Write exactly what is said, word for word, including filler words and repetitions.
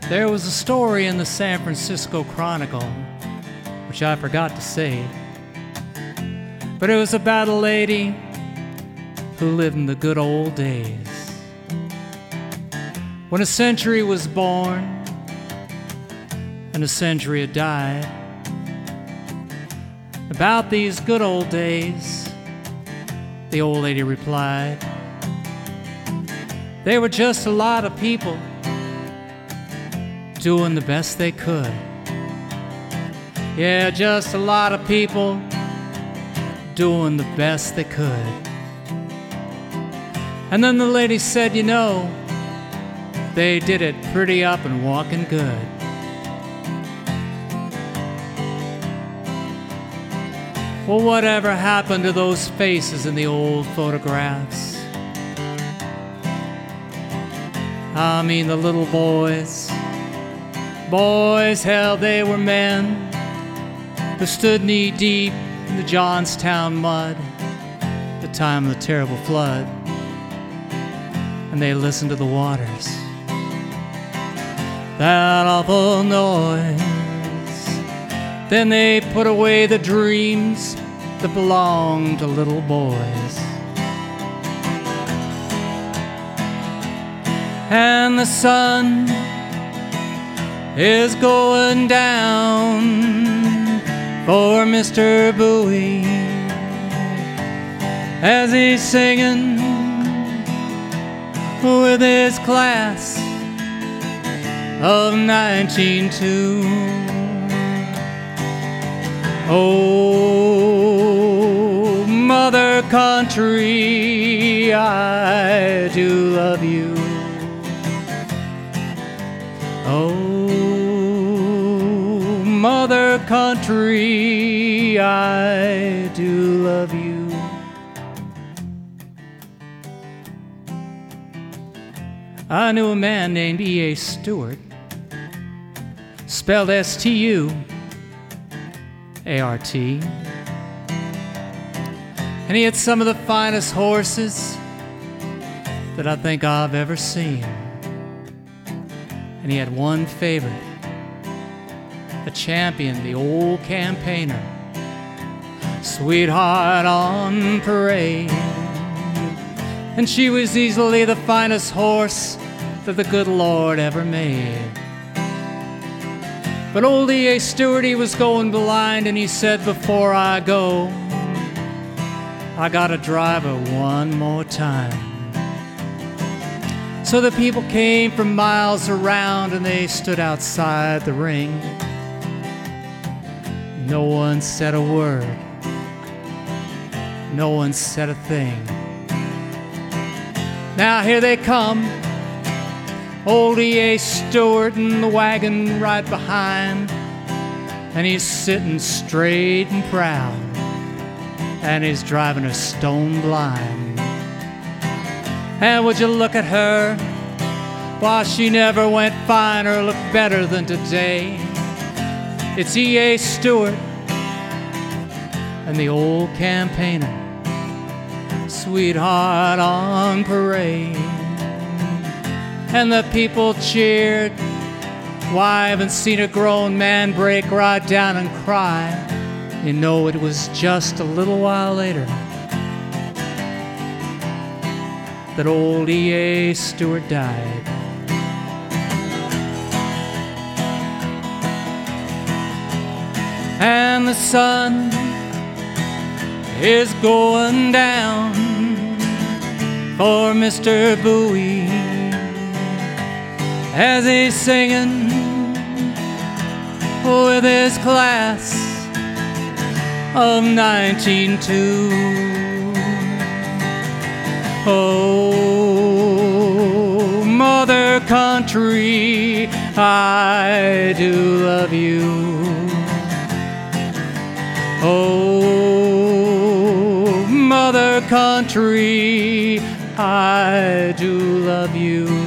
There was a story in the San Francisco Chronicle, which I forgot to say, but it was about a lady who lived in the good old days. When a century was born and a century had died. About these good old days, the old lady replied, they were just a lot of people doing the best they could. Yeah, just a lot of people doing the best they could. And then the lady said, you know, they did it pretty up and walking good. Well, whatever happened to those faces in the old photographs? I mean the little boys. Boys, hell, they were men who stood knee-deep in the Johnstown mud the time of the terrible flood. And they listened to the waters, that awful noise. Then they put away the dreams that belonged to little boys. And the sun is going down for Mister Bowie as he's singing with his class of nineteen oh two. Oh, Mother Country, I do love you. Oh, Mother Country, I do love you. I knew a man named E A Stewart, spelled S T U A R T. And he had some of the finest horses that I think I've ever seen. And he had one favorite, a champion, the old campaigner, Sweetheart on Parade. And she was easily the finest horse that the good Lord ever made. But old E A Stewart, he was going blind, and he said, before I go, I gotta drive her one more time. So the people came from miles around, and they stood outside the ring. No one said a word. No one said a thing. Now here they come, old E A Stewart in the wagon right behind, and he's sitting straight and proud, and he's driving her stone blind. And would you look at her? Why, she never went fine or looked better than today. It's E A Stewart and the old campaigner, Sweetheart on Parade. And the people cheered. Why, I haven't seen a grown man break right down and cry. You know, it was just a little while later that old E A Stewart died. And the sun is going down for Mister Bowie as he's singing with his class of nineteen oh two. Oh, Mother Country, I do love you. Oh, Mother Country, I do love you.